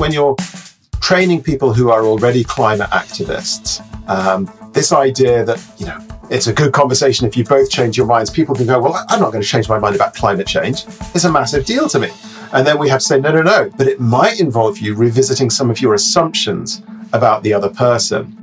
when you're training people who are already climate activists, this idea that, it's a good conversation if you both change your minds. People can go, well, I'm not going to change my mind about climate change. It's a massive deal to me. And then we have to say, no, but it might involve you revisiting some of your assumptions about the other person.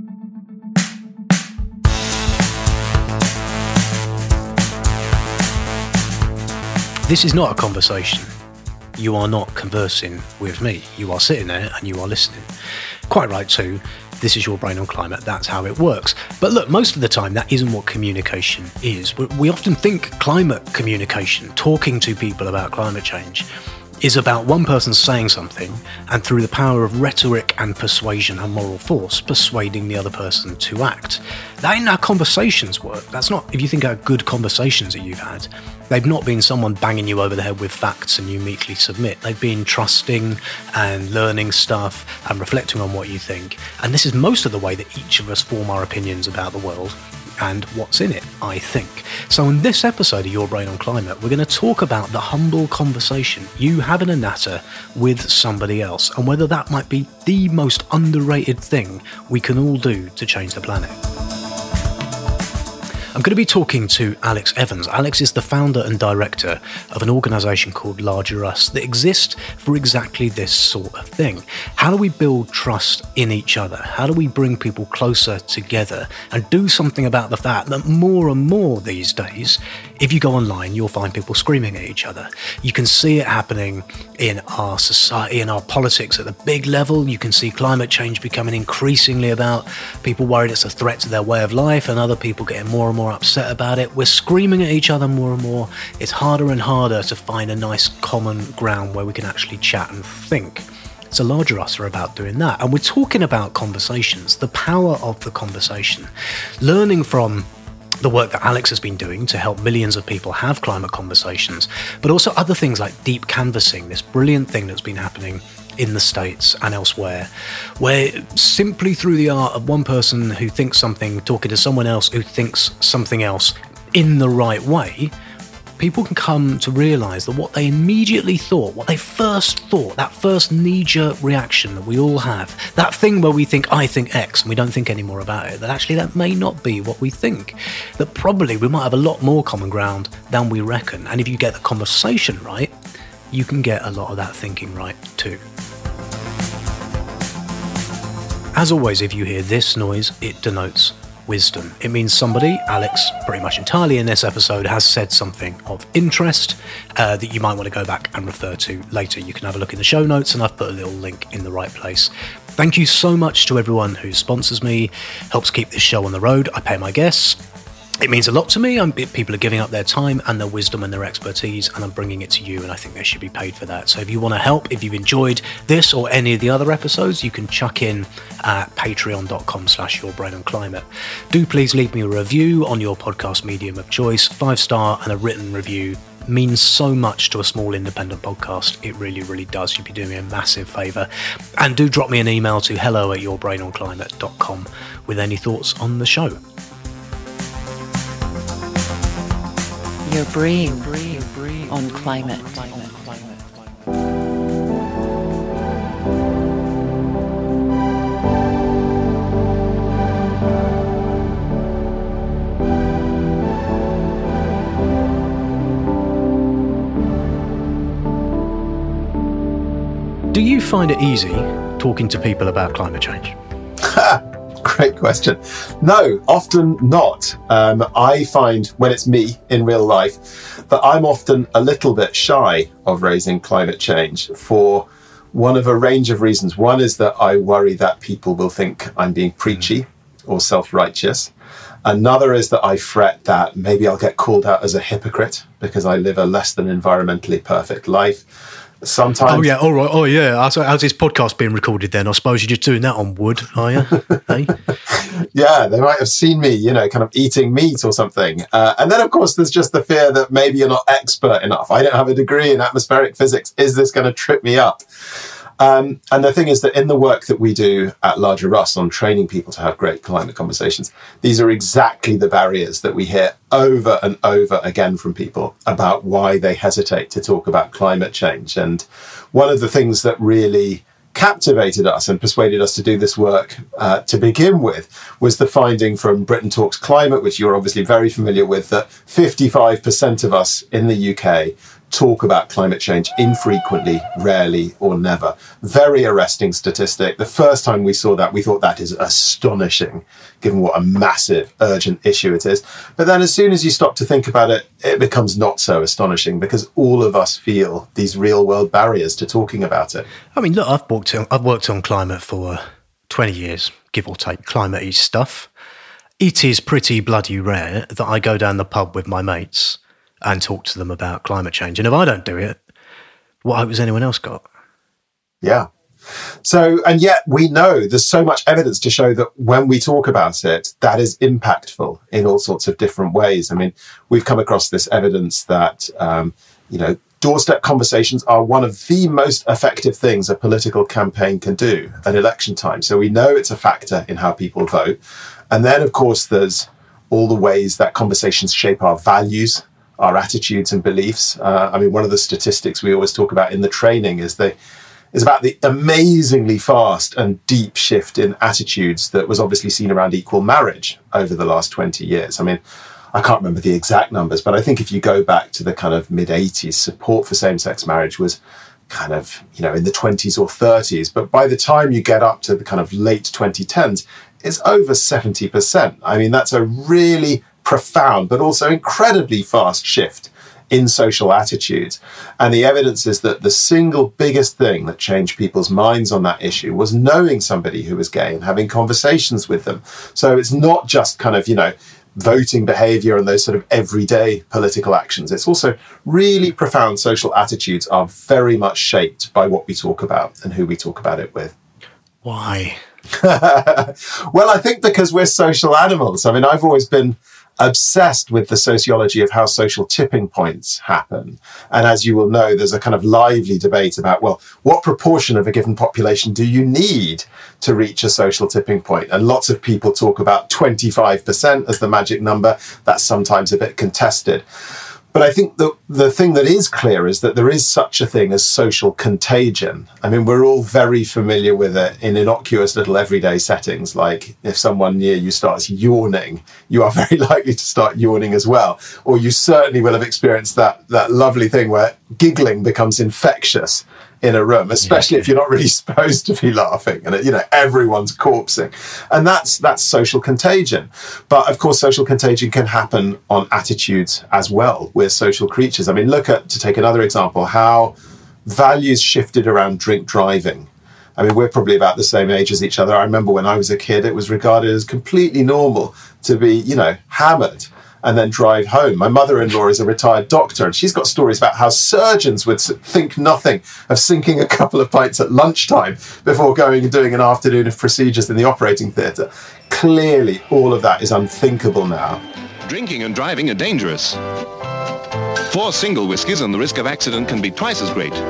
This is not a conversation. You are not conversing with me. You are sitting there and you are listening. Quite right too. This is Your Brain on Climate. That's how it works. But look, most of the time, that isn't what communication is. We often think climate communication, talking to people about climate change, is about one person saying something and through the power of rhetoric and persuasion and moral force, persuading the other person to act. That ain't how conversations work. That's not, if you think about good conversations that you've had, they've not been someone banging you over the head with facts and you meekly submit. They've been trusting and learning stuff and reflecting on what you think. And this is most of the way that each of us form our opinions about the world and what's in it, I think. So in this episode of Your Brain on Climate, we're going to talk about the humble conversation you having a natter with somebody else and whether that might be the most underrated thing we can all do to change the planet. I'm going to be talking to Alex Evans. Alex is the founder and director of an organisation called Larger Us that exists for exactly this sort of thing. How do we build trust in each other? How do we bring people closer together and do something about the fact that more and more these days, if you go online, you'll find people screaming at each other. You can see it happening in our society, in our politics at the big level. You can see climate change becoming increasingly about people worried it's a threat to their way of life and other people getting more and more upset about it. We're screaming at each other more and more. It's harder and harder to find a nice common ground where we can actually chat and think. So Larger Us are about doing that. And we're talking about conversations, the power of the conversation, learning from the work that Alex has been doing to help millions of people have climate conversations, but also other things like deep canvassing, this brilliant thing that's been happening in the States and elsewhere, where simply through the art of one person who thinks something, talking to someone else who thinks something else in the right way, people can come to realise that what they immediately thought, what they first thought, that first knee-jerk reaction that we all have, that thing where we think, I think X, and we don't think any more about it, that actually that may not be what we think. That probably we might have a lot more common ground than we reckon. And if you get the conversation right, you can get a lot of that thinking right too. As always, if you hear this noise, it denotes wisdom. It means somebody, Alex, pretty much entirely in this episode, has said something of interest that you might want to go back and refer to later. You can have a look in the show notes and I've put a little link in the right place. Thank you so much to everyone who sponsors me, helps keep this show on the road. I pay my guests. It means a lot to me. People are giving up their time and their wisdom and their expertise, and I'm bringing it to you, and I think they should be paid for that. So if you want to help, if you've enjoyed this or any of the other episodes, you can chuck in at patreon.com/yourbrainonclimate. Do please leave me a review on your podcast medium of choice. 5-star and a written review means so much to a small independent podcast. It really, really does. You'd be doing me a massive favour. And do drop me an email to hello@yourbrainonclimate.com with any thoughts on the show. Your brain on climate. Do you find it easy talking to people about climate change? Great question. No, often not. I find when it's me in real life that I'm often a little bit shy of raising climate change for one of a range of reasons. One is that I worry that people will think I'm being preachy or self-righteous. Another is that I fret that maybe I'll get called out as a hypocrite because I live a less than environmentally perfect life. Sometimes. Oh yeah, all right. Oh yeah. How's this podcast being recorded then? I suppose you're just doing that on wood, are you? Hey? Yeah, they might have seen me, kind of eating meat or something. And then, of course, there's just the fear that maybe you're not expert enough. I don't have a degree in atmospheric physics. Is this going to trip me up? And the thing is that in the work that we do at Larger Us on training people to have great climate conversations, these are exactly the barriers that we hear over and over again from people about why they hesitate to talk about climate change. And one of the things that really captivated us and persuaded us to do this work to begin with was the finding from Britain Talks Climate, which you're obviously very familiar with, that 55% of us in the UK talk about climate change infrequently, rarely, or never. Very arresting statistic. The first time we saw that, we thought that is astonishing, given what a massive, urgent issue it is. But then as soon as you stop to think about it, it becomes not so astonishing, because all of us feel these real world barriers to talking about it. I mean, look, I've worked on climate for 20 years, give or take, climate-y stuff. It is pretty bloody rare that I go down the pub with my mates and talk to them about climate change. And if I don't do it, what hope has anyone else got? Yeah. So, and yet we know there's so much evidence to show that when we talk about it, that is impactful in all sorts of different ways. I mean, we've come across this evidence that, doorstep conversations are one of the most effective things a political campaign can do at election time. So we know it's a factor in how people vote. And then, of course, there's all the ways that conversations shape our values, our attitudes and beliefs. One of the statistics we always talk about in the training is about the amazingly fast and deep shift in attitudes that was obviously seen around equal marriage over the last 20 years. I mean, I can't remember the exact numbers, but I think if you go back to the kind of mid-80s, support for same-sex marriage was kind of, in the 20s or 30s. But by the time you get up to the kind of late 2010s, it's over 70%. I mean, that's a really profound, but also incredibly fast shift in social attitudes. And the evidence is that the single biggest thing that changed people's minds on that issue was knowing somebody who was gay and having conversations with them. So it's not just kind of, voting behavior and those sort of everyday political actions. It's also really profound social attitudes are very much shaped by what we talk about and who we talk about it with. Why? Well, I think because we're social animals. I mean, I've always been obsessed with the sociology of how social tipping points happen. And as you will know, there's a kind of lively debate about, well, what proportion of a given population do you need to reach a social tipping point? And lots of people talk about 25% as the magic number. That's sometimes a bit contested. But I think the thing that is clear is that there is such a thing as social contagion. I mean, we're all very familiar with it in innocuous little everyday settings. Like if someone near you starts yawning, you are very likely to start yawning as well. Or you certainly will have experienced that lovely thing where giggling becomes infectious in a room, especially if you're not really supposed to be laughing and, everyone's corpsing. And that's social contagion. But of course, social contagion can happen on attitudes as well. We're social creatures. I mean, to take another example, how values shifted around drink driving. I mean, we're probably about the same age as each other. I remember when I was a kid, it was regarded as completely normal to be, hammered and then drive home. My mother-in-law is a retired doctor, and she's got stories about how surgeons would think nothing of sinking a couple of pints at lunchtime before going and doing an afternoon of procedures in the operating theatre. Clearly, all of that is unthinkable now. Drinking and driving are dangerous. 4 single whiskies and the risk of accident can be twice as great.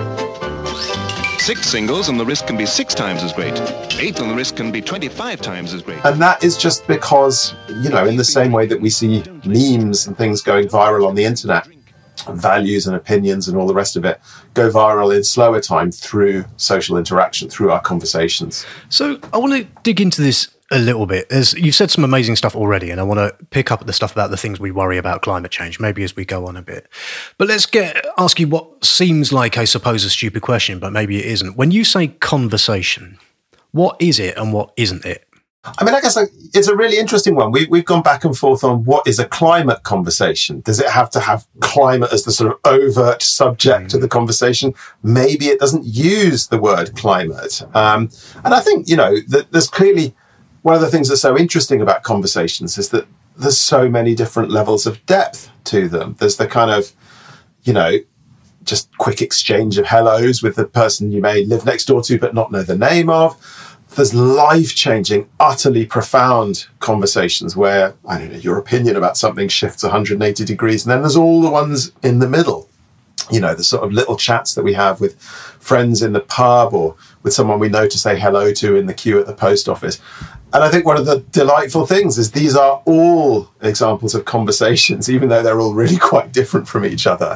6 singles and the risk can be 6 times as great. 8 and the risk can be 25 times as great. And that is just because, in the same way that we see memes and things going viral on the internet, values and opinions and all the rest of it go viral in slower time through social interaction, through our conversations. So I want to dig into this a little bit. You've said some amazing stuff already, and I want to pick up at the stuff about the things we worry about climate change, maybe as we go on a bit. But let's ask you what seems like, I suppose, a stupid question, but maybe it isn't. When you say conversation, what is it and what isn't it? I mean, I guess it's a really interesting one. We've gone back and forth on what is a climate conversation. Does it have to have climate as the sort of overt subject of the conversation? Maybe it doesn't use the word climate. And I think, that there's clearly one of the things that's so interesting about conversations is that there's so many different levels of depth to them. There's the kind of, just quick exchange of hellos with the person you may live next door to but not know the name of. There's life-changing, utterly profound conversations where, your opinion about something shifts 180 degrees. And then there's all the ones in the middle. The sort of little chats that we have with friends in the pub or with someone we know to say hello to in the queue at the post office. And I think one of the delightful things is these are all examples of conversations, even though they're all really quite different from each other.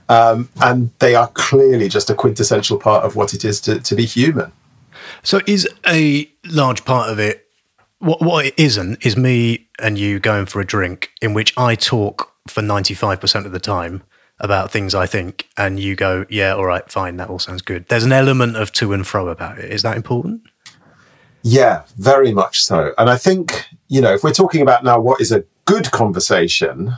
And they are clearly just a quintessential part of what it is to be human. So is a large part of it, what it isn't, is me and you going for a drink in which I talk for 95% of the time about things I think, and you go, yeah, all right, fine, that all sounds good. There's an element of to and fro about it. Is that important? Yeah, very much so. And I think, if we're talking about now what is a good conversation,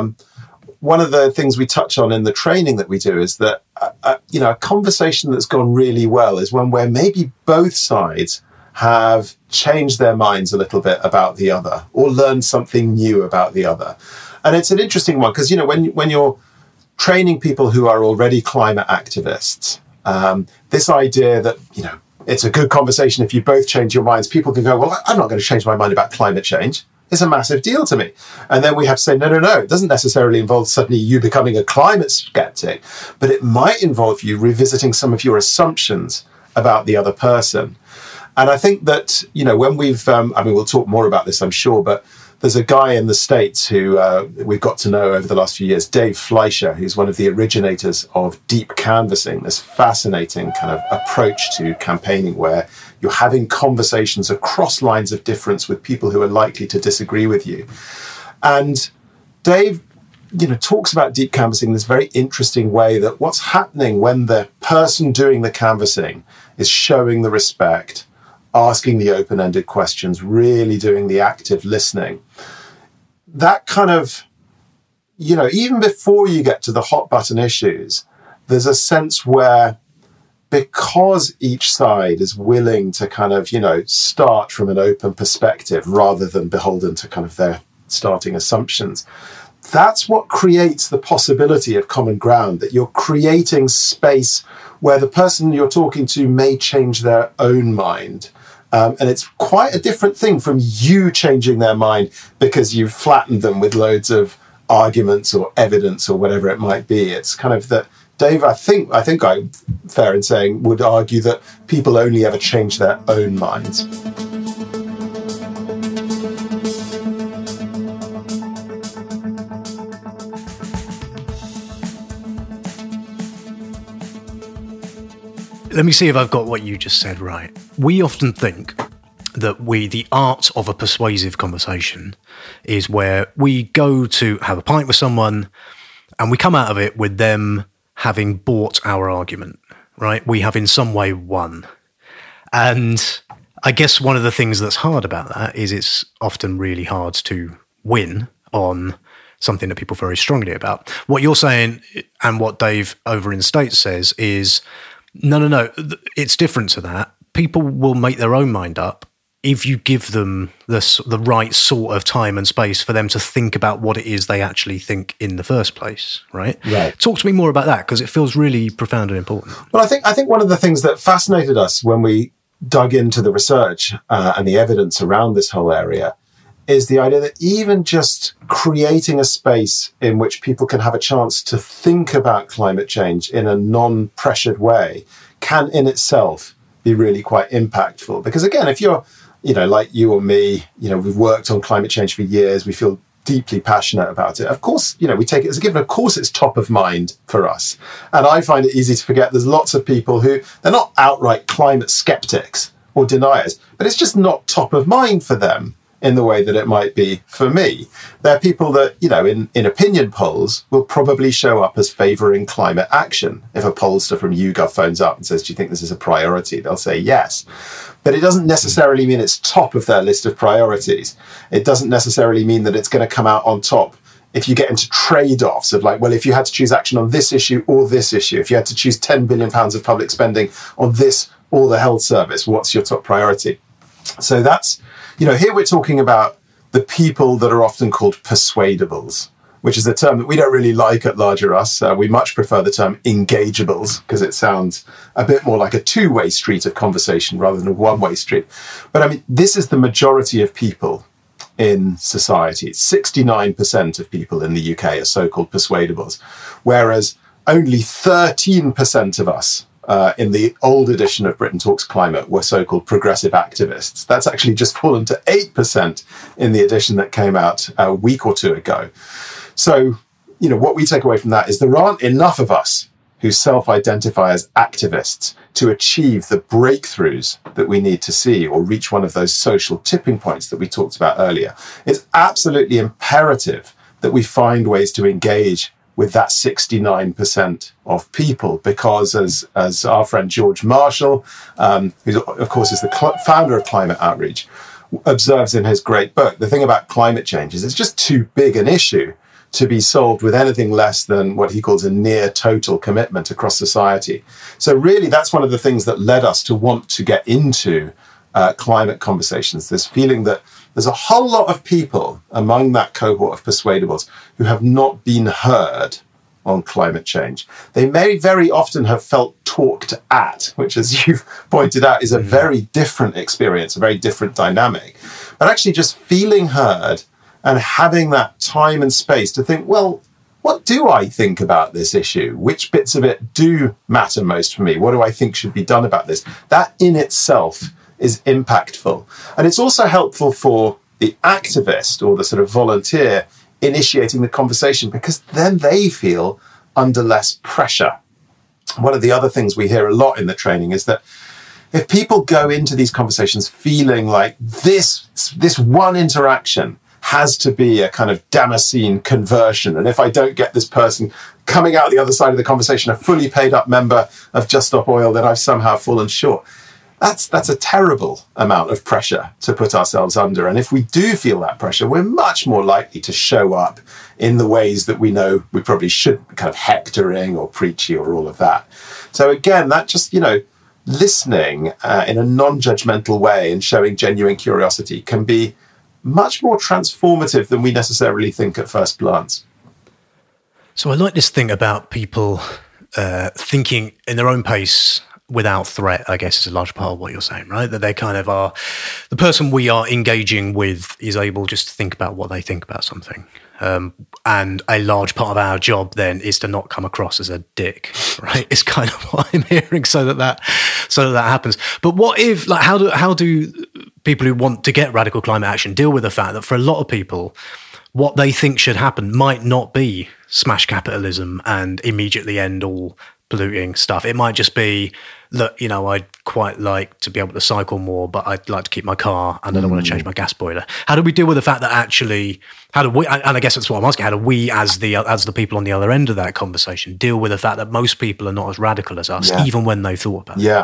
one of the things we touch on in the training that we do is that, a conversation that's gone really well is one where maybe both sides have changed their minds a little bit about the other or learned something new about the other. And it's an interesting one because, when you're training people who are already climate activists, this idea that, it's a good conversation if you both change your minds. People can go, well, I'm not going to change my mind about climate change. It's a massive deal to me. And then we have to say, no. It doesn't necessarily involve suddenly you becoming a climate skeptic, but it might involve you revisiting some of your assumptions about the other person. And I think that, when we've, we'll talk more about this, I'm sure, but there's a guy in the States who we've got to know over the last few years, Dave Fleischer, who's one of the originators of deep canvassing, this fascinating kind of approach to campaigning where you're having conversations across lines of difference with people who are likely to disagree with you. And Dave, talks about deep canvassing in this very interesting way that what's happening when the person doing the canvassing is showing the respect, asking the open-ended questions, really doing the active listening. That kind of, even before you get to the hot button issues, there's a sense where because each side is willing to kind of, start from an open perspective rather than beholden to kind of their starting assumptions, that's what creates the possibility of common ground, that you're creating space where the person you're talking to may change their own mind. And it's quite a different thing from you changing their mind because you've flattened them with loads of arguments or evidence or whatever it might be. It's kind of that Dave, I think I'm fair in saying, would argue that people only ever change their own minds. Let me see if I've got what you just said right. We often think that the art of a persuasive conversation is where we go to have a pint with someone and we come out of it with them having bought our argument, right? We have in some way won. And I guess one of the things that's hard about that is it's often really hard to win on something that people feel very strongly about. What you're saying and what Dave over in the States says is, no, it's different to that. People will make their own mind up if you give them the right sort of time and space for them to think about what it is they actually think in the first place, right? Right. Talk to me more about that, because it feels really profound and important. Well, I think one of the things that fascinated us when we dug into the research and the evidence around this whole area is the idea that even just creating a space in which people can have a chance to think about climate change in a non-pressured way can in itself be really quite impactful. Because again, if you're, like you or me, we've worked on climate change for years, we feel deeply passionate about it. Of course, we take it as a given. Of course, it's top of mind for us. And I find it easy to forget there's lots of people who, they're not outright climate skeptics or deniers, but it's just not top of mind for them in the way that it might be for me. There are people that, in opinion polls will probably show up as favouring climate action. If a pollster from YouGov phones up and says, do you think this is a priority? They'll say yes. But it doesn't necessarily mean it's top of their list of priorities. It doesn't necessarily mean that it's going to come out on top if you get into trade-offs of like, well, if you had to choose action on this issue or this issue, if you had to choose £10 billion of public spending on this or the health service, what's your top priority? So that's, here we're talking about the people that are often called persuadables, which is a term that we don't really like at Larger Us. We much prefer the term engageables because it sounds a bit more like a two-way street of conversation rather than a one-way street. But this is the majority of people in society. 69% of people in the UK are so-called persuadables, whereas only 13% of us in the old edition of Britain Talks Climate were so-called progressive activists. That's actually just fallen to 8% in the edition that came out a week or two ago. So, what we take away from that is there aren't enough of us who self-identify as activists to achieve the breakthroughs that we need to see or reach one of those social tipping points that we talked about earlier. It's absolutely imperative that we find ways to engage with that 69% of people, because as our friend George Marshall, who of course is the founder of Climate Outreach, observes in his great book, the thing about climate change is it's just too big an issue to be solved with anything less than what he calls a near total commitment across society. So really, that's one of the things that led us to want to get into climate conversations, this feeling that there's a whole lot of people among that cohort of persuadables who have not been heard on climate change. They may very often have felt talked at, which, as you've pointed out, is a very different experience, a very different dynamic. But actually just feeling heard and having that time and space to think, well, what do I think about this issue? Which bits of it do matter most for me? What do I think should be done about this? That in itself is impactful. And it's also helpful for the activist or the sort of volunteer initiating the conversation, because then they feel under less pressure. One of the other things we hear a lot in the training is that if people go into these conversations feeling like this one interaction has to be a kind of Damascene conversion, and if I don't get this person coming out the other side of the conversation a fully paid up member of Just Stop Oil, then I've somehow fallen short. That's a terrible amount of pressure to put ourselves under. And if we do feel that pressure, we're much more likely to show up in the ways that we know we probably should, kind of hectoring or preachy or all of that. So again, that just, listening in a non-judgmental way and showing genuine curiosity can be much more transformative than we necessarily think at first glance. So I like this thing about people thinking in their own pace without threat, I guess, is a large part of what you're saying, right? That they kind of are, the person we are engaging with is able just to think about what they think about something. And a large part of our job then is to not come across as a dick, right? It's kind of what I'm hearing, so that happens. But what if, like, how do people who want to get radical climate action deal with the fact that for a lot of people, what they think should happen might not be smash capitalism and immediately end all polluting stuff? It might just be, look, I'd quite like to be able to cycle more, but I'd like to keep my car and I don't want to change my gas boiler. How do we deal with the fact that actually, how do we, and I guess that's what I'm asking, how do we as the people on the other end of that conversation deal with the fact that most people are not as radical as us, even when they've thought about it? Yeah.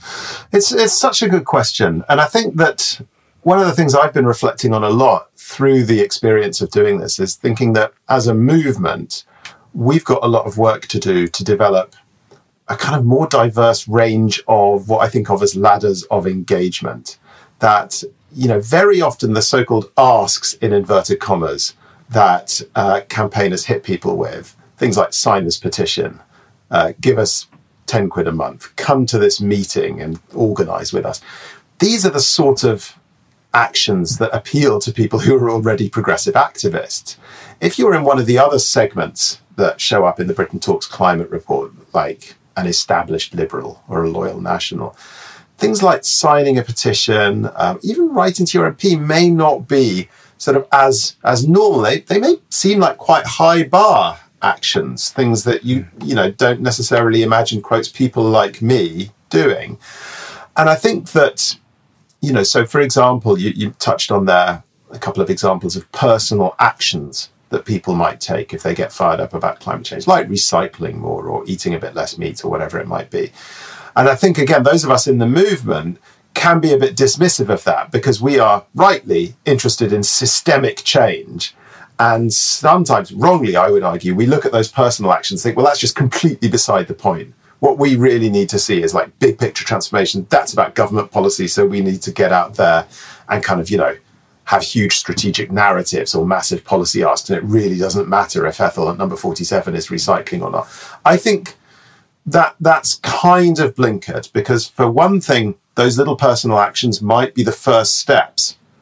It's such a good question. And I think that one of the things I've been reflecting on a lot through the experience of doing this is thinking that as a movement, we've got a lot of work to do to develop a kind of more diverse range of what I think of as ladders of engagement. That, very often the so-called asks, in inverted commas, that campaigners hit people with, things like sign this petition, give us 10 quid a month, come to this meeting and organise with us. These are the sort of actions that appeal to people who are already progressive activists. If you're in one of the other segments that show up in the Britain Talks Climate Report, like an established liberal or a loyal national, things like signing a petition, even writing to your MP may not be sort of as normal. They may seem like quite high bar actions, things that you don't necessarily imagine, quotes, people like me doing. And I think that, so for example, you touched on there a couple of examples of personal actions that people might take if they get fired up about climate change, like recycling more or eating a bit less meat or whatever it might be. And I think, again, those of us in the movement can be a bit dismissive of that because we are rightly interested in systemic change. And sometimes, wrongly, I would argue, we look at those personal actions and think, well, that's just completely beside the point. What we really need to see is like big picture transformation. That's about government policy. So we need to get out there and kind of, have huge strategic narratives or massive policy asks, and it really doesn't matter if Ethel at number 47 is recycling or not. I think that's kind of blinkered because, for one thing, those little personal actions might be the first steps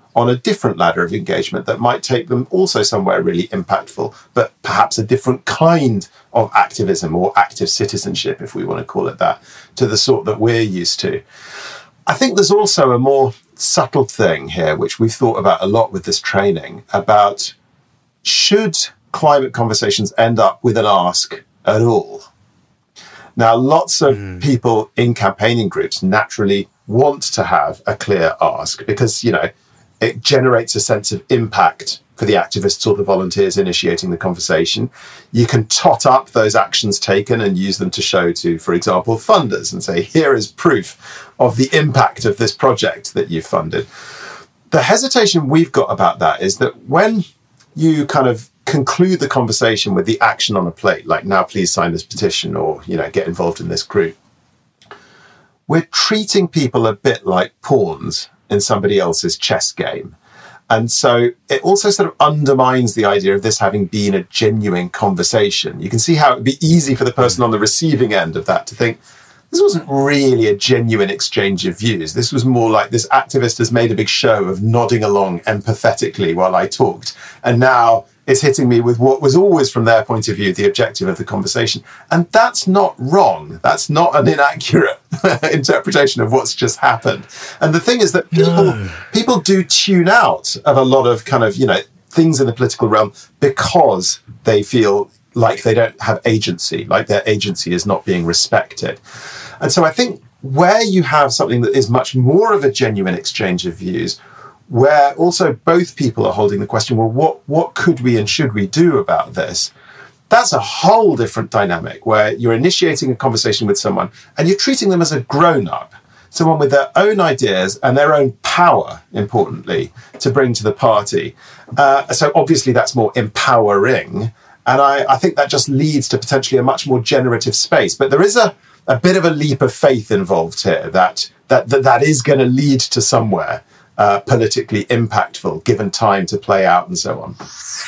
on a different ladder of engagement that might take them also somewhere really impactful, but perhaps a different kind of activism or active citizenship, if we want to call it that, to the sort that we're used to. I think there's also a more subtle thing here, which we've thought about a lot with this training, about should climate conversations end up with an ask at all? Now, lots of people in campaigning groups naturally want to have a clear ask because, you know, it generates a sense of impact for the activists or the volunteers initiating the conversation. You can tot up those actions taken and use them to show to, for example, funders and say, here is proof of the impact of this project that you've funded. The hesitation we've got about that is that when you kind of conclude the conversation with the action on a plate, like now please sign this petition or, you know, get involved in this group, we're treating people a bit like pawns in somebody else's chess game. And so it also sort of undermines the idea of this having been a genuine conversation. You can see how it would be easy for the person on the receiving end of that to think, this wasn't really a genuine exchange of views. This was more like this activist has made a big show of nodding along empathetically while I talked. And now it's hitting me with what was always, from their point of view, the objective of the conversation. And that's not wrong. That's not an inaccurate interpretation of what's just happened. And the thing is that people do tune out of a lot of kind of, you know, things in the political realm because they feel like they don't have agency, like their agency is not being respected. And so I think where you have something that is much more of a genuine exchange of views, where also both people are holding the question, well, what could we and should we do about this? That's a whole different dynamic where you're initiating a conversation with someone and you're treating them as a grown-up, someone with their own ideas and their own power, importantly, to bring to the party. So obviously that's more empowering. And I think that just leads to potentially a much more generative space. But there is a bit of a leap of faith involved here that is going to lead to somewhere politically impactful, given time to play out and so on.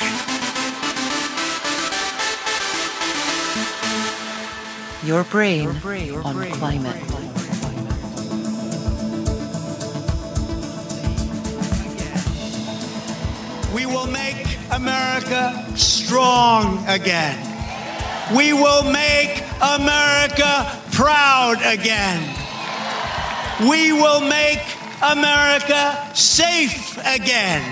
Your brain on climate. We will make America strong again. We will make America proud again. We will make America safe again.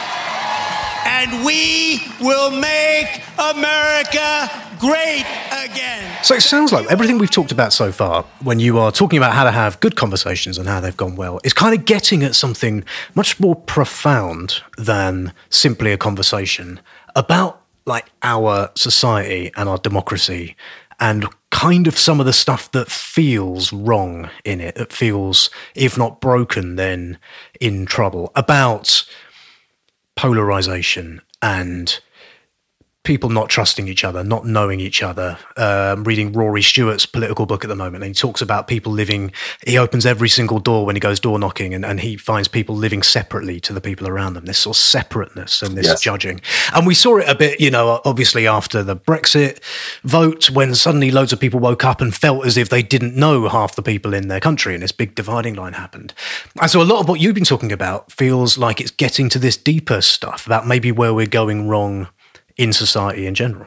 And we will make America great again. So it sounds like everything we've talked about so far, when you are talking about how to have good conversations and how they've gone well, is kind of getting at something much more profound than simply a conversation about like our society and our democracy and kind of some of the stuff that feels wrong in it, that feels, if not broken, then in trouble, about polarization and people not trusting each other, not knowing each other. Reading Rory Stewart's political book at the moment, and he talks about people living, he opens every single door when he goes door knocking, and he finds people living separately to the people around them, this sort of separateness and this judging. And we saw it a bit, you know, obviously after the Brexit vote, when suddenly loads of people woke up and felt as if they didn't know half the people in their country, and this big dividing line happened. And so a lot of what you've been talking about feels like it's getting to this deeper stuff about maybe where we're going wrong in society in general.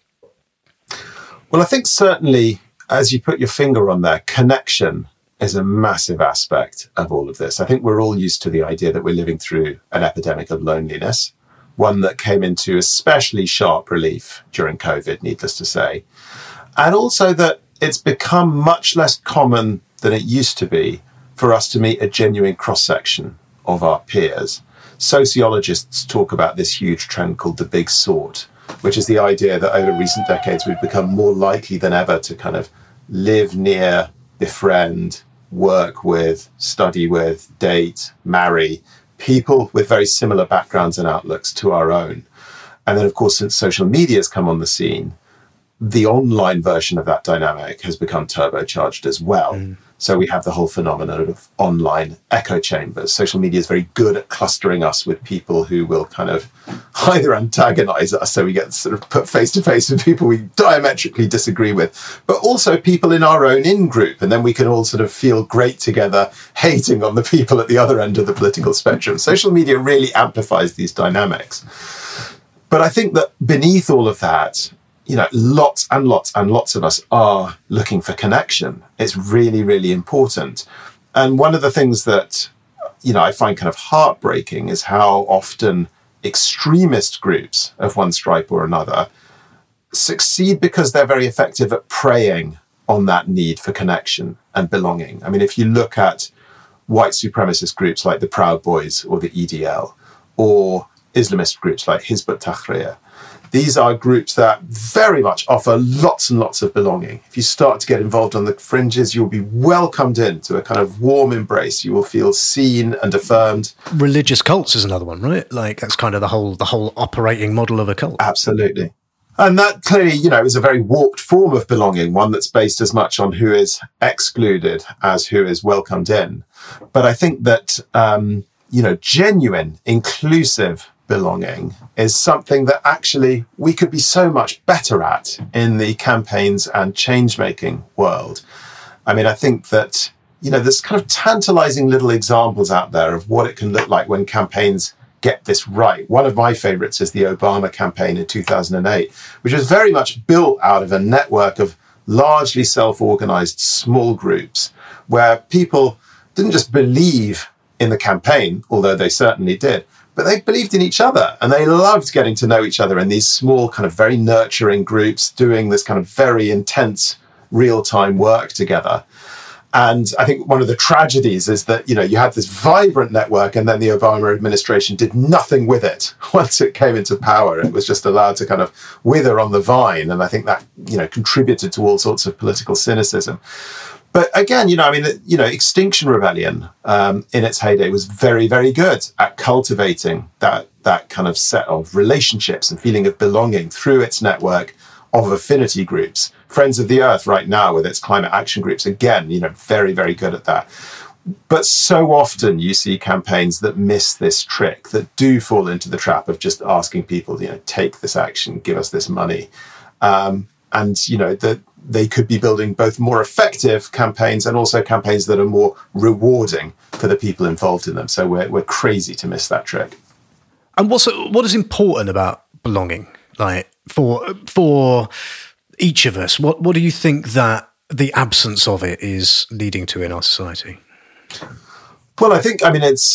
Well, I think certainly, as you put your finger on there, connection is a massive aspect of all of this. I think we're all used to the idea that we're living through an epidemic of loneliness, one that came into especially sharp relief during COVID, needless to say. And also that it's become much less common than it used to be for us to meet a genuine cross-section of our peers. Sociologists talk about this huge trend called the big sort, which is the idea that over recent decades we've become more likely than ever to kind of live near, befriend, work with, study with, date, marry people with very similar backgrounds and outlooks to our own. And then, of course, since social media has come on the scene, the online version of that dynamic has become turbocharged as well. So we have the whole phenomenon of online echo chambers. Social media is very good at clustering us with people who will kind of either antagonize us, so we get sort of put face to face with people we diametrically disagree with, but also people in our own in-group. And then we can all sort of feel great together, hating on the people at the other end of the political spectrum. Social media really amplifies these dynamics. But I think that beneath all of that, lots and lots and lots of us are looking for connection. It's really, really important. And one of the things that, I find kind of heartbreaking is how often extremist groups of one stripe or another succeed because they're very effective at preying on that need for connection and belonging. I mean, if you look at white supremacist groups like the Proud Boys or the EDL, or Islamist groups like Hizb ut-Tahrir, these are groups that very much offer lots and lots of belonging. If you start to get involved on the fringes, you'll be welcomed into a kind of warm embrace. You will feel seen and affirmed. Religious cults is another one, right? Like that's kind of the whole operating model of a cult. Absolutely. And that clearly, is a very warped form of belonging, one that's based as much on who is excluded as who is welcomed in. But I think that, genuine, inclusive belonging is something that actually we could be so much better at in the campaigns and change-making world. I mean, I think that, there's kind of tantalizing little examples out there of what it can look like when campaigns get this right. One of my favorites is the Obama campaign in 2008, which was very much built out of a network of largely self-organized small groups where people didn't just believe in the campaign, although they certainly did, but they believed in each other and they loved getting to know each other in these small kind of very nurturing groups doing this kind of very intense real-time work together. And I think one of the tragedies is that, you had this vibrant network and then the Obama administration did nothing with it. Once it came into power, it was just allowed to kind of wither on the vine. And I think that, contributed to all sorts of political cynicism. But again, Extinction Rebellion in its heyday was very, very good at cultivating that kind of set of relationships and feeling of belonging through its network of affinity groups. Friends of the Earth right now with its climate action groups, again, very, very good at that. But so often you see campaigns that miss this trick, that do fall into the trap of just asking people, take this action, give us this money. That they could be building both more effective campaigns and also campaigns that are more rewarding for the people involved in them. So we're crazy to miss that trick. And what is important about belonging, like for each of us? What do you think that the absence of it is leading to in our society? Well, I think,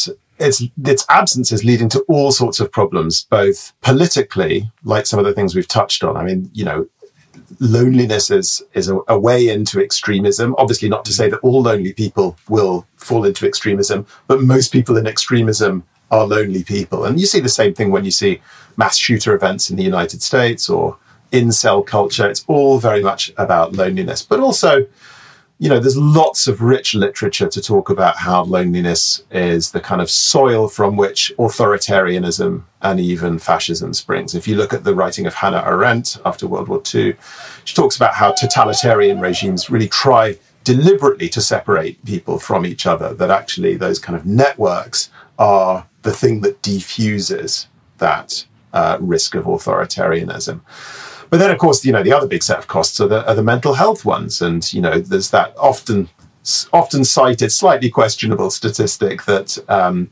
its absence is leading to all sorts of problems, both politically, like some of the things we've touched on. Loneliness is a way into extremism. Obviously, not to say that all lonely people will fall into extremism, but most people in extremism are lonely people. And you see the same thing when you see mass shooter events in the United States or incel culture. It's all very much about loneliness. But also, there's lots of rich literature to talk about how loneliness is the kind of soil from which authoritarianism and even fascism springs. If you look at the writing of Hannah Arendt after World War II, she talks about how totalitarian regimes really try deliberately to separate people from each other, that actually those kind of networks are the thing that diffuses that risk of authoritarianism. But then, of course, the other big set of costs are the mental health ones. And, there's that often cited, slightly questionable statistic that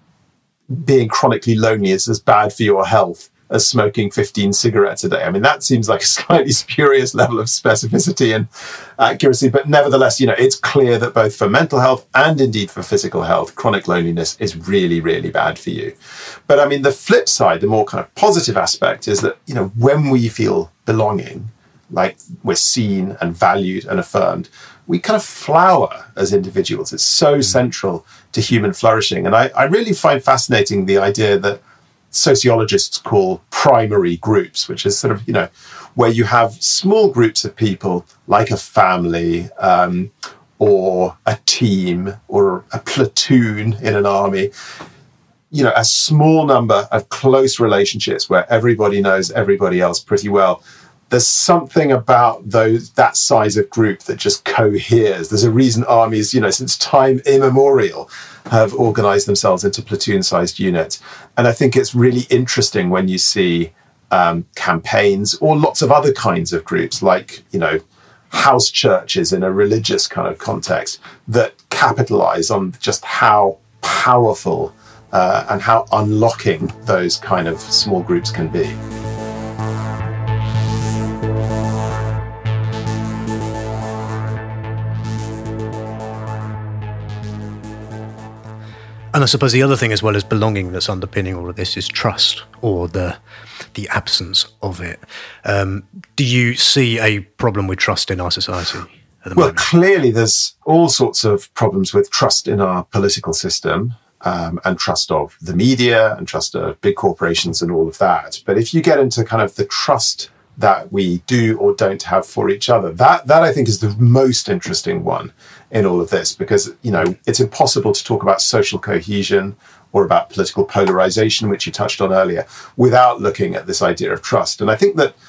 being chronically lonely is as bad for your health as smoking 15 cigarettes a day. That seems like a slightly spurious level of specificity and accuracy. But nevertheless, it's clear that both for mental health and indeed for physical health, chronic loneliness is really, really bad for you. But the flip side, the more kind of positive aspect is that, when we feel belonging, like we're seen and valued and affirmed, we kind of flower as individuals. It's so central to human flourishing. And I really find fascinating the idea that sociologists call primary groups, which is sort of, where you have small groups of people like a family or a team or a platoon in an army, a small number of close relationships where everybody knows everybody else pretty well. there's something about that size of group that just coheres. There's a reason armies, since time immemorial, have organised themselves into platoon-sized units. And I think it's really interesting when you see campaigns or lots of other kinds of groups, like, house churches in a religious kind of context, that capitalise on just how powerful and how unlocking those kind of small groups can be. And I suppose the other thing as well as belonging that's underpinning all of this is trust, or the absence of it. Do you see a problem with trust in our society at the moment? Well, clearly there's all sorts of problems with trust in our political system, and trust of the media and trust of big corporations and all of that. But if you get into kind of the trust that we do or don't have for each other, that I think is the most interesting one in all of this, because, it's impossible to talk about social cohesion or about political polarization, which you touched on earlier, without looking at this idea of trust. And I think that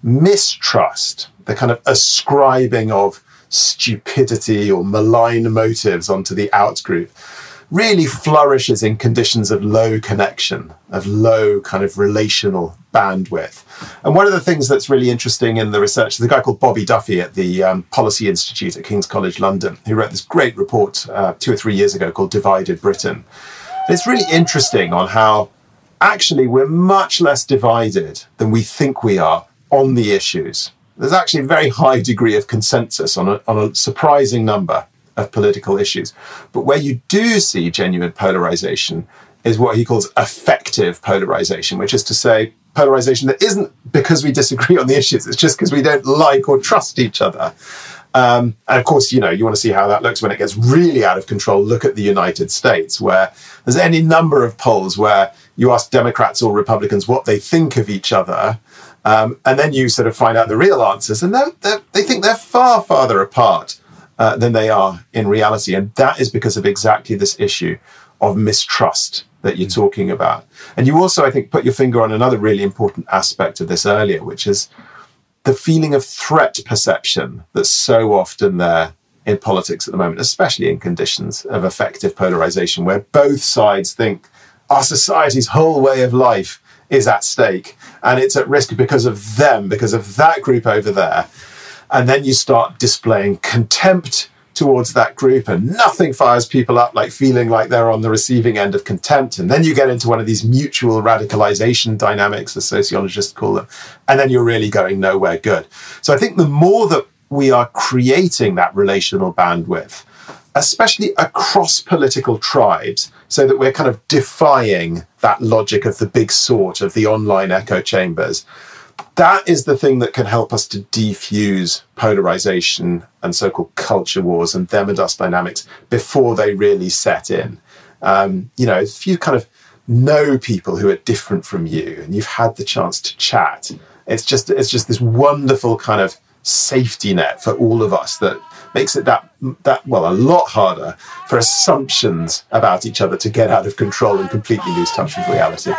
mistrust, the kind of ascribing of stupidity or malign motives onto the outgroup, really flourishes in conditions of low connection, of low kind of relational bandwidth. And one of the things that's really interesting in the research, there's a guy called Bobby Duffy at the Policy Institute at King's College London, who wrote this great report 2 or 3 years ago called Divided Britain. And it's really interesting on how actually we're much less divided than we think we are on the issues. There's actually a very high degree of consensus on a surprising number of political issues. But where you do see genuine polarization is what he calls effective polarization, which is to say polarization that isn't because we disagree on the issues, it's just because we don't like or trust each other. And of course, you want to see how that looks when it gets really out of control. Look at the United States, where there's any number of polls where you ask Democrats or Republicans what they think of each other, and then you sort of find out the real answers, and they think they're far farther apart than they are in reality. And that is because of exactly this issue of mistrust that you're talking about. And you also, I think, put your finger on another really important aspect of this earlier, which is the feeling of threat perception that's so often there in politics at the moment, especially in conditions of effective polarization, where both sides think our society's whole way of life is at stake and it's at risk because of them, because of that group over there. And then you start displaying contempt towards that group, and nothing fires people up like feeling like they're on the receiving end of contempt. And then you get into one of these mutual radicalization dynamics, as sociologists call them, and then you're really going nowhere good. So I think the more that we are creating that relational bandwidth, especially across political tribes, so that we're kind of defying that logic of the big sort, of the online echo chambers, that is the thing that can help us to defuse polarization and so-called culture wars and them and us dynamics before they really set in. If you kind of know people who are different from you and you've had the chance to chat, it's just this wonderful kind of safety net for all of us that makes it a lot harder for assumptions about each other to get out of control and completely lose touch with reality.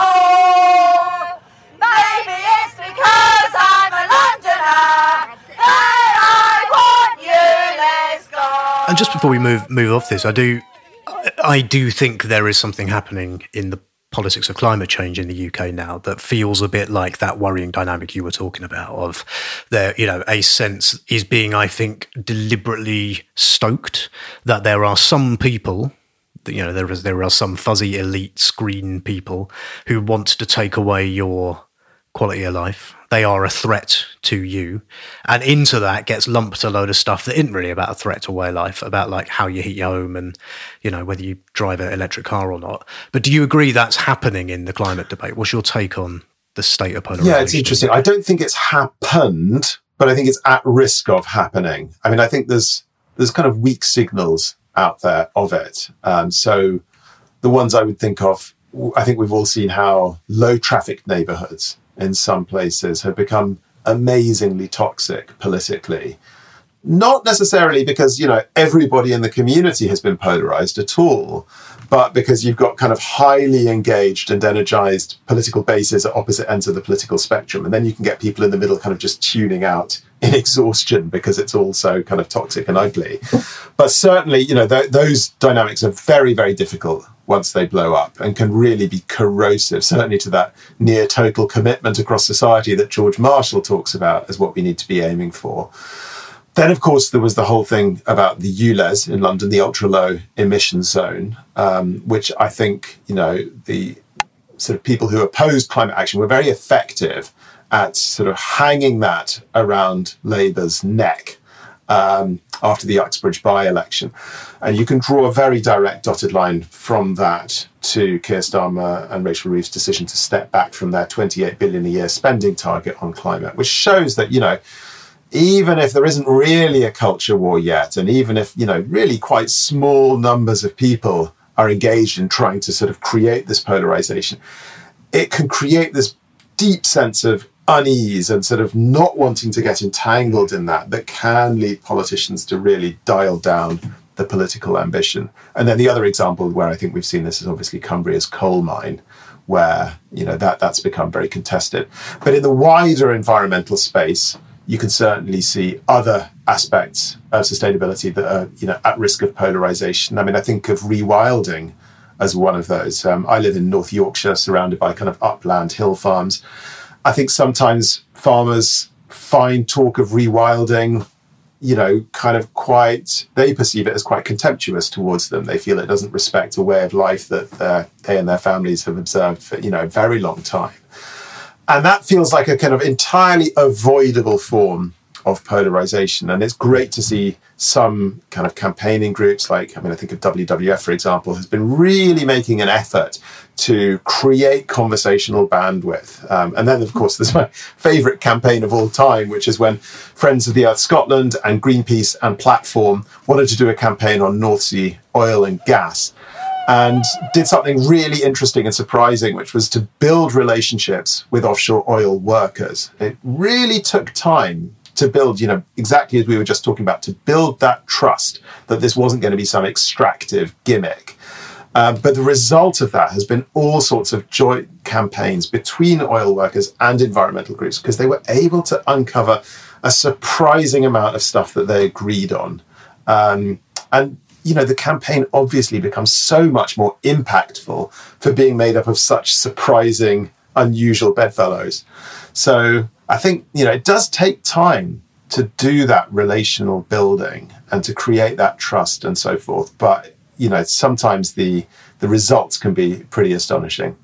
And just before we move off this, I do think there is something happening in the politics of climate change in the UK now that feels a bit like that worrying dynamic you were talking about, of there, a sense is being, I think, deliberately stoked that there are some people, there are some fuzzy elite screen people who want to take away your quality of life. They are a threat to you. And into that gets lumped a load of stuff that isn't really about a threat to way of life, about like how you heat your home and, whether you drive an electric car or not. But do you agree that's happening in the climate debate? What's your take on the state of polarization? Yeah, it's interesting. I don't think it's happened, but I think it's at risk of happening. I mean, I think there's kind of weak signals out there of it. So the ones I would think of, I think we've all seen how low traffic neighborhoods in some places have become amazingly toxic politically. not necessarily because, everybody in the community has been polarized at all, but because you've got kind of highly engaged and energized political bases at opposite ends of the political spectrum. And then you can get people in the middle kind of just tuning out in exhaustion because it's all so kind of toxic and ugly. But certainly, those dynamics are very, very difficult once they blow up and can really be corrosive, certainly to that near total commitment across society that George Marshall talks about as what we need to be aiming for. Then, of course, there was the whole thing about the ULEZ in London, the ultra-low emission zone, which I think, the sort of people who opposed climate action were very effective at sort of hanging that around Labour's neck after the Uxbridge by-election. And you can draw a very direct dotted line from that to Keir Starmer and Rachel Reeves' decision to step back from their $28 billion a year spending target on climate, which shows that, even if there isn't really a culture war yet, and even if, really quite small numbers of people are engaged in trying to sort of create this polarization, it can create this deep sense of unease and sort of not wanting to get entangled in that can lead politicians to really dial down the political ambition. And then the other example where I think we've seen this is obviously Cumbria's coal mine, where, that's become very contested. But in the wider environmental space, you can certainly see other aspects of sustainability that are, at risk of polarization. I mean, I think of rewilding as one of those. I live in North Yorkshire, surrounded by kind of upland hill farms. I think sometimes farmers find talk of rewilding, they perceive it as quite contemptuous towards them. They feel it doesn't respect a way of life that they and their families have observed for, a very long time. And that feels like a kind of entirely avoidable form of polarization. And it's great to see some kind of campaigning groups I think of WWF, for example, has been really making an effort to create conversational bandwidth. And then, of course, there's my favourite campaign of all time, which is when Friends of the Earth Scotland and Greenpeace and Platform wanted to do a campaign on North Sea oil and gas, and did something really interesting and surprising, which was to build relationships with offshore oil workers. It really took time to build, exactly as we were just talking about, to build that trust that this wasn't going to be some extractive gimmick. But the result of that has been all sorts of joint campaigns between oil workers and environmental groups, because they were able to uncover a surprising amount of stuff that they agreed on. The campaign obviously becomes so much more impactful for being made up of such surprising, unusual bedfellows. So I think, it does take time to do that relational building and to create that trust and so forth. But, sometimes the results can be pretty astonishing.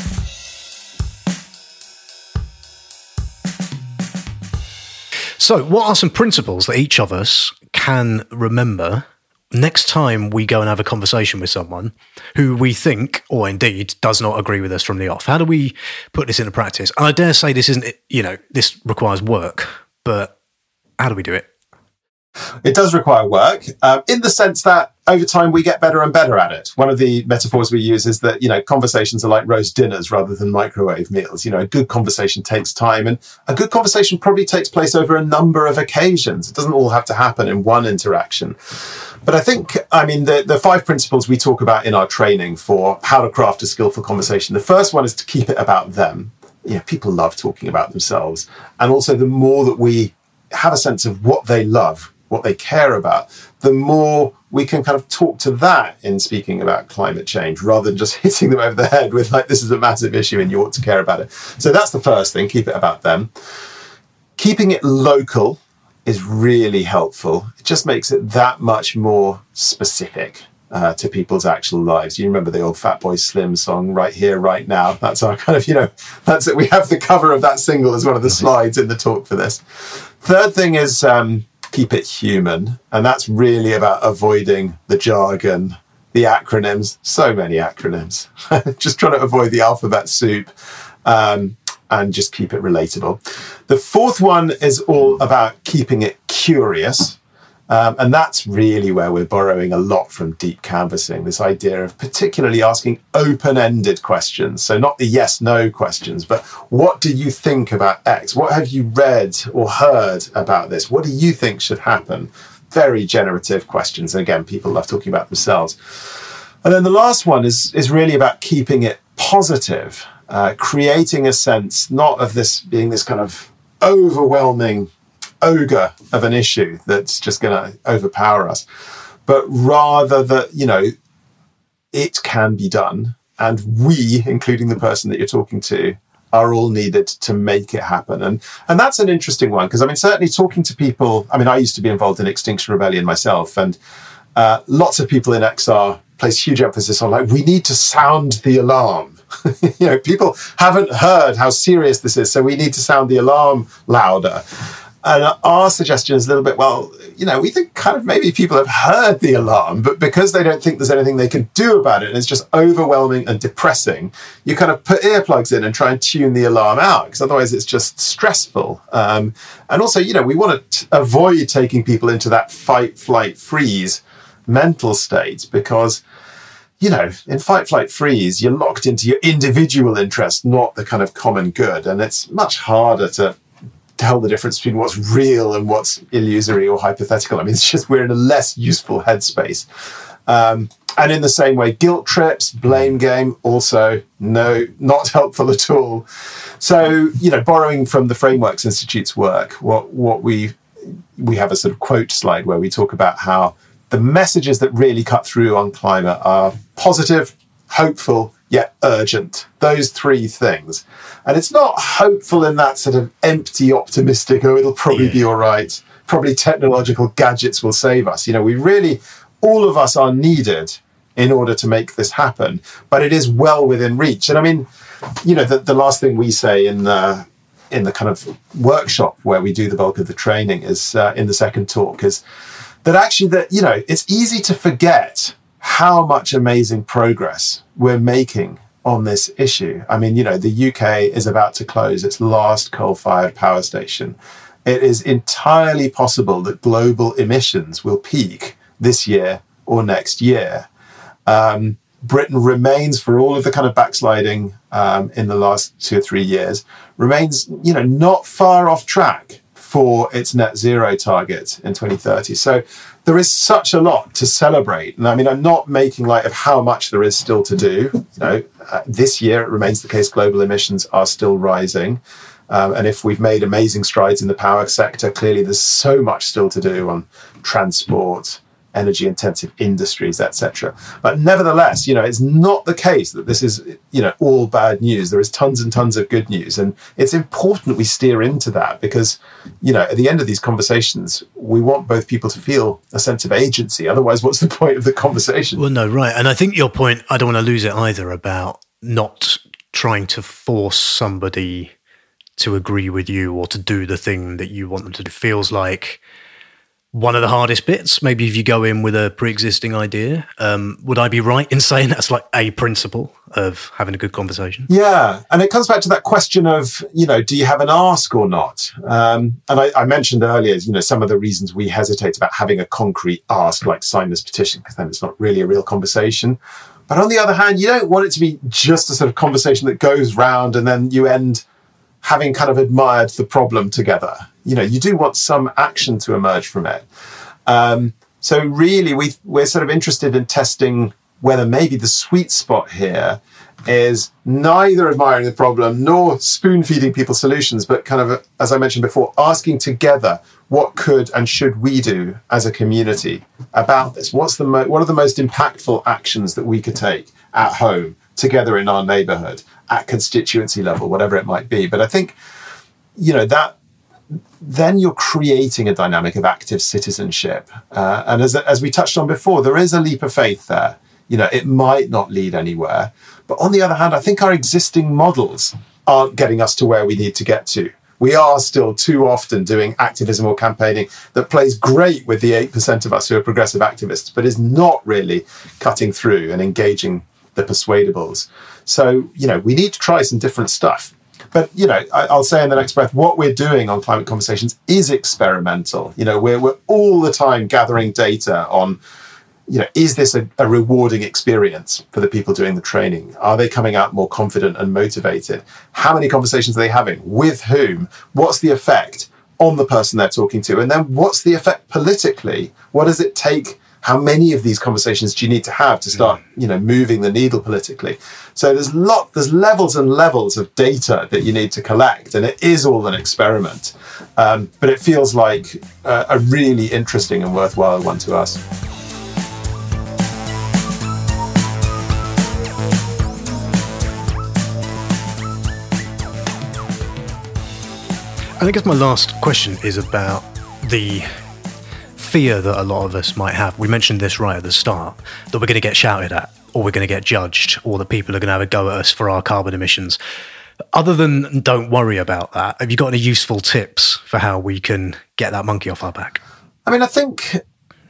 So what are some principles that each of us can remember next time we go and have a conversation with someone who we think, or indeed does not agree with us from the off? How do we put this into practice? And I dare say this isn't, this requires work, but how do we do it? It does require work, in the sense that over time we get better and better at it. One of the metaphors we use is that, conversations are like roast dinners rather than microwave meals. A good conversation takes time, and a good conversation probably takes place over a number of occasions. It doesn't all have to happen in one interaction. But I think, the 5 principles we talk about in our training for how to craft a skillful conversation. The first one is to keep it about them. People love talking about themselves. And also the more that we have a sense of what they love, what they care about, the more we can kind of talk to that in speaking about climate change, rather than just hitting them over the head with this is a massive issue and you ought to care about it. So that's the first thing, keep it about them. Keeping it local is really helpful. It just makes it that much more specific to people's actual lives. You remember the old Fatboy Slim song, Right Here, Right Now? That's our kind of, that's it. We have the cover of that single as one of the slides in the talk for this. Third thing is keep it human. And that's really about avoiding the jargon, the acronyms, so many acronyms. Just trying to avoid the alphabet soup. And just keep it relatable. The fourth one is all about keeping it curious. And that's really where we're borrowing a lot from deep canvassing, this idea of particularly asking open-ended questions. So not the yes-no questions, but what do you think about X? What have you read or heard about this? What do you think should happen? Very generative questions. And again, people love talking about themselves. And then the last one is really about keeping it positive, creating a sense not of this being this kind of overwhelming ogre of an issue that's just going to overpower us, but rather that, it can be done. And we, including the person that you're talking to, are all needed to make it happen. And that's an interesting one, because certainly talking to people, I used to be involved in Extinction Rebellion myself, and lots of people in XR place huge emphasis on we need to sound the alarm. People haven't heard how serious this is, so we need to sound the alarm louder. And our suggestion is a little bit, we think kind of maybe people have heard the alarm, but because they don't think there's anything they can do about it, and it's just overwhelming and depressing, you kind of put earplugs in and try and tune the alarm out, because otherwise it's just stressful. And also, we want to avoid taking people into that fight, flight, freeze mental state, because in fight, flight, freeze, you're locked into your individual interest, not the kind of common good. And it's much harder to tell the difference between what's real and what's illusory or hypothetical. It's just we're in a less useful headspace. And in the same way, guilt trips, blame game, also not helpful at all. So, borrowing from the Frameworks Institute's work, what we have a sort of quote slide where we talk about how the messages that really cut through on climate are positive, hopeful, yet urgent. Those three things. And it's not hopeful in that sort of empty, optimistic, it'll probably be all right. Probably technological gadgets will save us. We really, all of us are needed in order to make this happen. But it is well within reach. And the last thing we say in the kind of workshop where we do the bulk of the training is in the second talk is that actually it's easy to forget how much amazing progress we're making on this issue. The UK is about to close its last coal-fired power station. It is entirely possible that global emissions will peak this year or next year. Britain remains, for all of the kind of backsliding in the last 2 or 3 years, remains, not far off track for its net zero target in 2030. So there is such a lot to celebrate. And I'm not making light of how much there is still to do. This year, it remains the case, global emissions are still rising. And if we've made amazing strides in the power sector, clearly there's so much still to do on transport, energy-intensive industries, etc. But nevertheless, it's not the case that this is, all bad news. There is tons and tons of good news. And it's important we steer into that because, at the end of these conversations, we want both people to feel a sense of agency. Otherwise, what's the point of the conversation? Well, no, right. And I think your point, I don't want to lose it either, about not trying to force somebody to agree with you or to do the thing that you want them to do. Feels like one of the hardest bits, maybe if you go in with a pre-existing idea. Would I be right in saying that's like a principle of having a good conversation? Yeah. And it comes back to that question of, do you have an ask or not? And I mentioned earlier, some of the reasons we hesitate about having a concrete ask, like sign this petition, because then it's not really a real conversation. But on the other hand, you don't want it to be just a sort of conversation that goes round and then you end having kind of admired the problem together. You do want some action to emerge from it. So really, we're sort of interested in testing whether maybe the sweet spot here is neither admiring the problem nor spoon-feeding people solutions, but kind of, as I mentioned before, asking together what could and should we do as a community about this? What are the most impactful actions that we could take at home, together in our neighbourhood, at constituency level, whatever it might be? But I think, that then you're creating a dynamic of active citizenship. And as we touched on before, there is a leap of faith there. It might not lead anywhere. But on the other hand, I think our existing models aren't getting us to where we need to get to. We are still too often doing activism or campaigning that plays great with the 8% of us who are progressive activists, but is not really cutting through and engaging the persuadables. So, we need to try some different stuff. But, I'll say in the next breath, what we're doing on Climate Conversations is experimental. We're all the time gathering data on, is this a rewarding experience for the people doing the training? Are they coming out more confident and motivated? How many conversations are they having? With whom? What's the effect on the person they're talking to? And then what's the effect politically? What does it take? How many of these conversations do you need to have to start, moving the needle politically? So there's levels and levels of data that you need to collect, and it is all an experiment. But it feels like a really interesting and worthwhile one to us. I guess my last question is about the fear that a lot of us might have. We mentioned this right at the start, that we're going to get shouted at, or we're going to get judged, or that people are going to have a go at us for our carbon emissions. Other than don't worry about that, have you got any useful tips for how we can get that monkey off our back? I mean, I think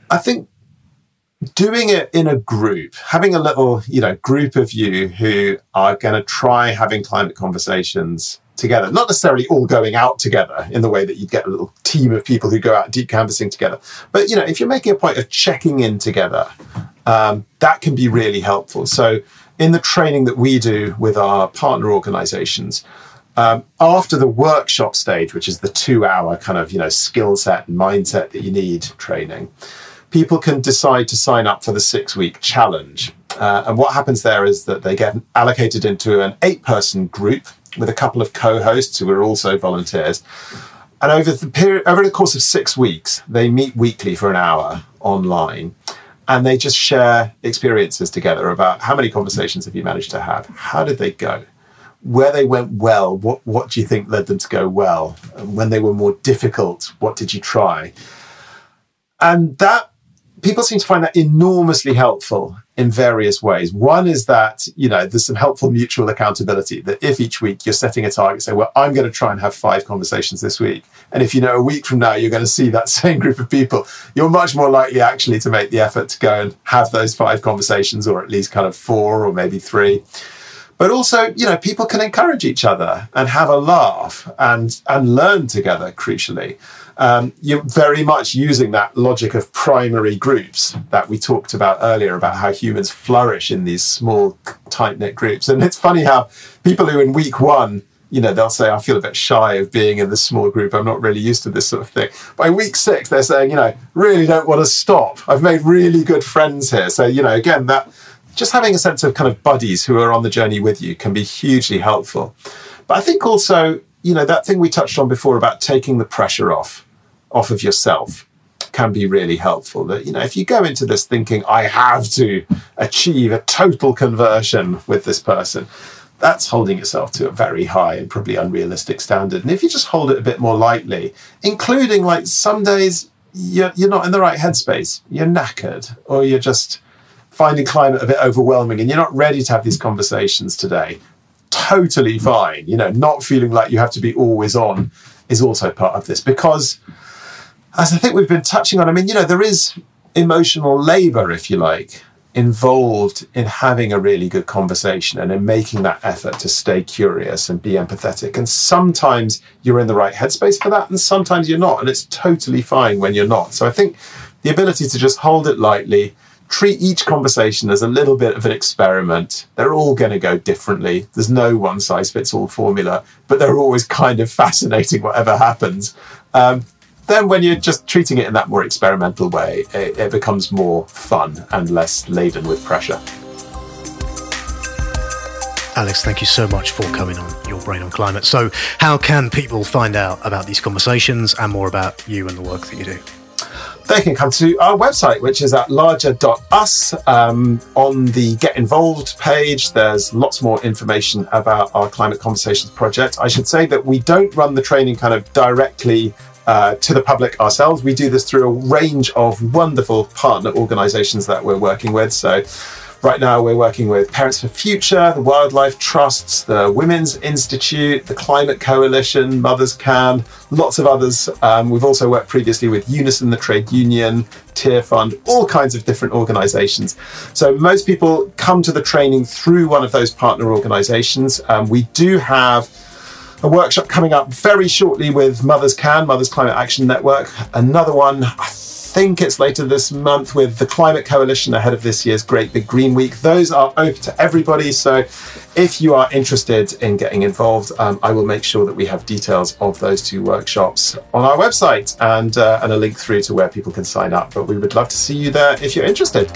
doing it in a group, having a little, group of you who are going to try having climate conversations together, not necessarily all going out together in the way that you'd get a little team of people who go out deep canvassing together. But, if you're making a point of checking in together, that can be really helpful. So in the training that we do with our partner organizations, after the workshop stage, which is the 2-hour kind of, skill set and mindset that you need training, people can decide to sign up for the 6-week challenge. And what happens there is that they get allocated into an 8-person group with a couple of co-hosts who are also volunteers. And over the course of 6 weeks, they meet weekly for an hour online, and they just share experiences together about how many conversations have you managed to have? How did they go? Where they went well, what do you think led them to go well? And when they were more difficult, what did you try? And that people seem to find that enormously helpful in various ways. One is that, there's some helpful mutual accountability, that if each week you're setting a target, say, well, I'm going to try and have 5 conversations this week. And if a week from now, you're going to see that same group of people, you're much more likely actually to make the effort to go and have those 5 conversations, or at least kind of 4 or maybe 3. But also, people can encourage each other and have a laugh and learn together, crucially. You're very much using that logic of primary groups that we talked about earlier, about how humans flourish in these small, tight-knit groups. And it's funny how people who in week 1, they'll say, I feel a bit shy of being in this small group. I'm not really used to this sort of thing. By week 6, they're saying, really don't want to stop. I've made really good friends here. So, again, that just having a sense of kind of buddies who are on the journey with you can be hugely helpful. But I think also, that thing we touched on before about taking the pressure off of yourself can be really helpful. That, if you go into this thinking, I have to achieve a total conversion with this person, that's holding yourself to a very high and probably unrealistic standard. And if you just hold it a bit more lightly, including like some days you're not in the right headspace, you're knackered, or you're just finding climate a bit overwhelming and you're not ready to have these conversations today, totally fine. Not feeling like you have to be always on is also part of this, because as I think we've been touching on, there is emotional labor, if you like, involved in having a really good conversation and in making that effort to stay curious and be empathetic. And sometimes you're in the right headspace for that, and sometimes you're not. And it's totally fine when you're not. So I think the ability to just hold it lightly, treat each conversation as a little bit of an experiment. They're all going to go differently. There's no one-size-fits-all formula, but they're always kind of fascinating, whatever happens. Then when you're just treating it in that more experimental way, it becomes more fun and less laden with pressure. Alex, thank you so much for coming on Your Brain on Climate. So how can people find out about these conversations and more about you and the work that you do? They can come to our website, which is at larger.us. On the Get Involved page, there's lots more information about our Climate Conversations project. I should say that we don't run the training kind of directly to the public ourselves. We do this through a range of wonderful partner organisations that we're working with. So right now we're working with Parents for Future, the Wildlife Trusts, the Women's Institute, the Climate Coalition, Mothers Can, lots of others. We've also worked previously with Unison, the trade union, Tier Fund, all kinds of different organisations. So most people come to the training through one of those partner organisations. We do have a workshop coming up very shortly with Mothers Climate Action Network. Another one, I think it's later this month, with the Climate Coalition ahead of this year's Great Big Green Week. Those are open to everybody, so if you are interested in getting involved, I will make sure that we have details of those 2 workshops on our website and a link through to where people can sign up. But we would love to see you there if you're interested.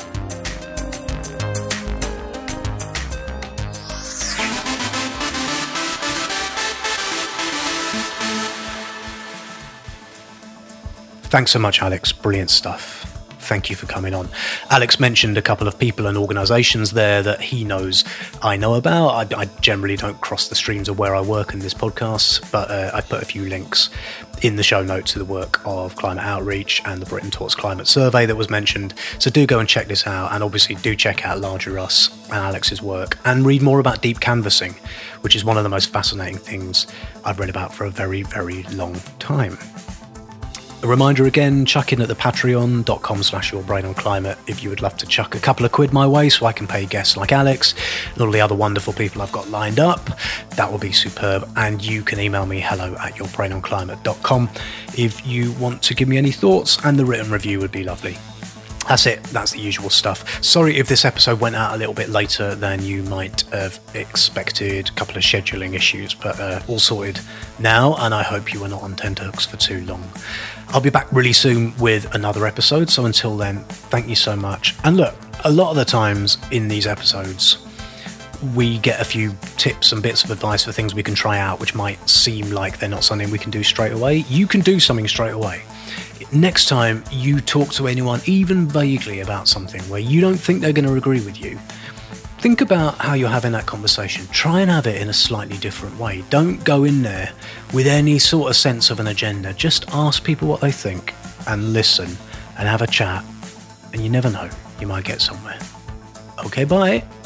Thanks so much, Alex. Brilliant stuff. Thank you for coming on. Alex mentioned a couple of people and organisations there that he knows I know about. I generally don't cross the streams of where I work in this podcast, but I put a few links in the show notes to the work of Climate Outreach and the Britain Talks Climate Survey that was mentioned. So do go and check this out, and obviously do check out Larger Us and Alex's work, and read more about deep canvassing, which is one of the most fascinating things I've read about for a very, very long time. A reminder again, chuck in at the patreon.com/yourbrainonclimate if you would love to chuck a couple of quid my way so I can pay guests like Alex and all the other wonderful people I've got lined up. That will be superb. And you can email me hello@yourbrainonclimate.com if you want to give me any thoughts, and the written review would be lovely. That's it. That's the usual stuff. Sorry if this episode went out a little bit later than you might have expected. A couple of scheduling issues, but all sorted now, and I hope you were not on tenterhooks for too long. I'll be back really soon with another episode, so until then, thank you so much. And look, a lot of the times in these episodes, we get a few tips and bits of advice for things we can try out, which might seem like they're not something we can do straight away. You can do something straight away. Next time you talk to anyone, even vaguely, about something where you don't think they're going to agree with you, think about how you're having that conversation. Try and have it in a slightly different way. Don't go in there with any sort of sense of an agenda. Just ask people what they think and listen and have a chat. And you never know, you might get somewhere. Okay, bye.